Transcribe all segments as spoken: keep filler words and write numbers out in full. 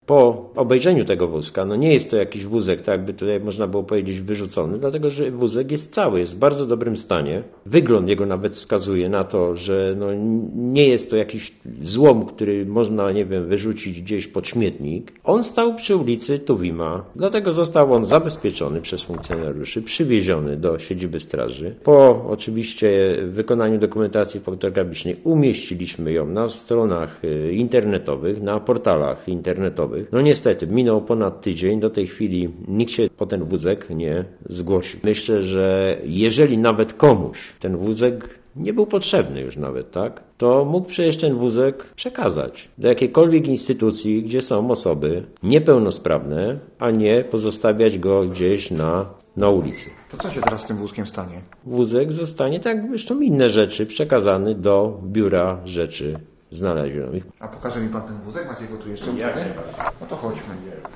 Po obejrzeniu tego wózka, no nie jest to jakiś wózek, tak by tutaj można było powiedzieć wyrzucony, dlatego że wózek jest cały, jest w bardzo dobrym stanie. Wygląd jego nawet wskazuje na to, że no nie jest to jakiś złom, który można, nie wiem, wyrzucić gdzieś pod śmietnik. On stał przy ulicy Tuwima, dlatego został on zabezpieczony przez funkcjonariuszy, przywieziony do siedziby straży. Po oczywiście wykonaniu dokumentacji fotograficznej umieściliśmy ją na stronach internetowych, na portalach internetowych. No niestety, minął ponad tydzień, do tej chwili nikt się po ten wózek nie zgłosił. Myślę, że jeżeli nawet komuś ten wózek nie był potrzebny już nawet, tak, to mógł przecież ten wózek przekazać do jakiejkolwiek instytucji, gdzie są osoby niepełnosprawne, a nie pozostawiać go gdzieś na, na ulicy. To co się teraz z tym wózkiem stanie? Wózek zostanie, tak jak zresztą inne rzeczy, przekazany do Biura Rzeczy Znalezionych. A pokaże mi pan ten wózek? Macie go tu jeszcze u siebie? No to chodźmy.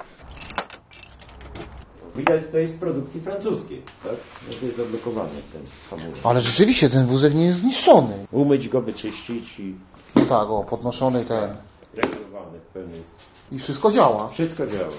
Widać, to jest z produkcji francuskiej, tak? To jest zablokowany ten hamulec. Ale rzeczywiście ten wózek nie jest zniszczony. Umyć go, wyczyścić i No tak, o, podnoszony ten. regulowany w pełnym. I wszystko działa. Wszystko działa.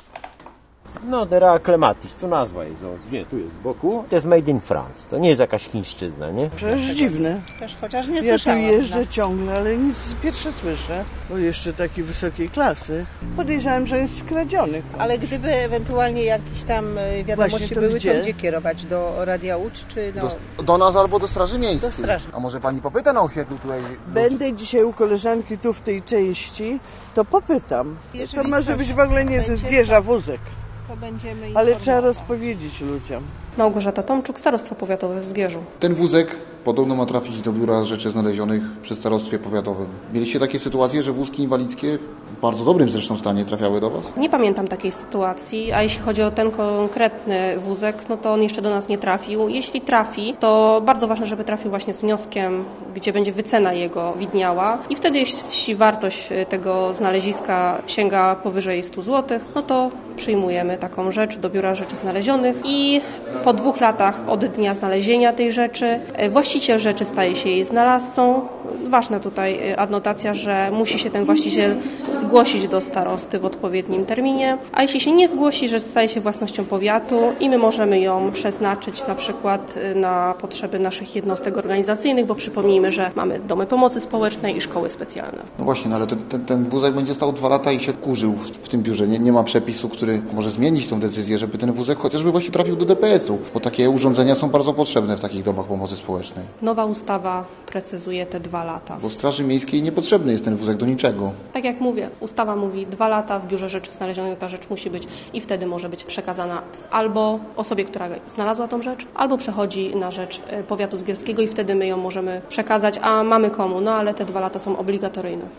No, Dera Clematis, to nazwa jest. O, nie, tu jest z boku. To jest made in France. To nie jest jakaś chińszczyzna, nie? Przecież dziwne. Też chociaż nie Ja tu słyszałam. jeżdżę no. ciągle, ale nic pierwsze słyszę. Bo jeszcze takiej wysokiej klasy. Podejrzewam, że jest skradziony. Ale gdyby ewentualnie jakieś tam e, wiadomości Właśnie, to były, gdzie? to gdzie kierować? Do Radia Łódź czy do... Do, do nas albo do Straży Miejskiej. Do straży. A może pani popyta na osiedlu tutaj? Będę dzisiaj u koleżanki tu w tej części, to popytam. Jeżeli To może coś być w ogóle nie ze będzie, zbieża wózek. To będziemy Ale trzeba informować. rozpowiedzieć ludziom. Małgorzata Tomczuk, Starostwo Powiatowe w Zgierzu. Ten wózek podobno ma trafić do Biura Rzeczy Znalezionych przy Starostwie Powiatowym. Mieliście takie sytuacje, że wózki inwalidzkie w bardzo dobrym zresztą stanie trafiały do Was? Nie pamiętam takiej sytuacji, a jeśli chodzi o ten konkretny wózek, no to on jeszcze do nas nie trafił. Jeśli trafi, to bardzo ważne, żeby trafił właśnie z wnioskiem, gdzie będzie wycena jego widniała i wtedy jeśli wartość tego znaleziska sięga powyżej stu złotych, no to przyjmujemy taką rzecz do Biura Rzeczy Znalezionych i po dwóch latach od dnia znalezienia tej rzeczy właściciel rzeczy staje się jej znalazcą. Ważna tutaj adnotacja, że musi się ten właściciel zgłosić do starosty w odpowiednim terminie, a jeśli się nie zgłosi, rzecz staje się własnością powiatu i my możemy ją przeznaczyć na przykład na potrzeby naszych jednostek organizacyjnych, bo przypomnijmy, że mamy domy pomocy społecznej i szkoły specjalne. No właśnie, no ale ten, ten, ten wózek będzie stał dwa lata i się kurzył w, w tym biurze. Nie, nie ma przepisu, który może zmienić tą decyzję, żeby ten wózek chociażby właśnie trafił do D P S u, bo takie urządzenia są bardzo potrzebne w takich domach pomocy społecznej. Nowa ustawa precyzuje te dwa lata. Bo Straży Miejskiej niepotrzebny jest ten wózek do niczego. Tak jak mówię, ustawa mówi dwa lata, w Biurze Rzeczy Znalezionych ta rzecz musi być i wtedy może być przekazana albo osobie, która znalazła tą rzecz, albo przechodzi na rzecz powiatu zgierskiego i wtedy my ją możemy przekazać, a mamy komu, no ale te dwa lata są obligatoryjne.